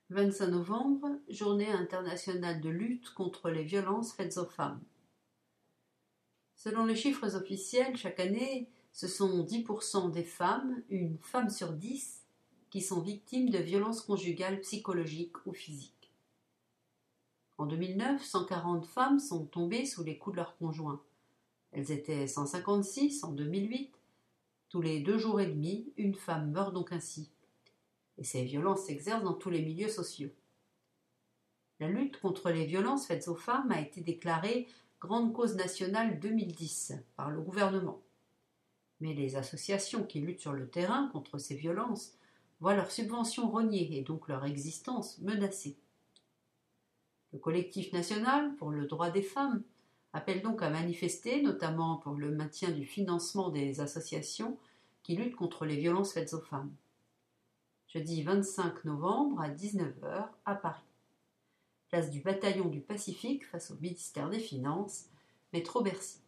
25 novembre, Journée internationale de lutte contre les violences faites aux femmes. Selon les chiffres officiels, chaque année, ce sont 10% des femmes, une femme sur 10, qui sont victimes de violences conjugales psychologiques ou physiques. En 2009, 140 femmes sont tombées sous les coups de leur conjoint. Elles étaient 156 en 2008. Tous les 2 jours et demi, une femme meurt donc ainsi. Et ces violences s'exercent dans tous les milieux sociaux. La lutte contre les violences faites aux femmes a été déclarée grande cause nationale 2010 par le gouvernement. Mais les associations qui luttent sur le terrain contre ces violences voient leurs subventions rognées et donc leur existence menacée. Le collectif national pour le droit des femmes appelle donc à manifester, notamment pour le maintien du financement des associations qui luttent contre les violences faites aux femmes. Jeudi 25 novembre à 19h à Paris. Place du bataillon du Pacifique face au ministère des Finances, métro Bercy.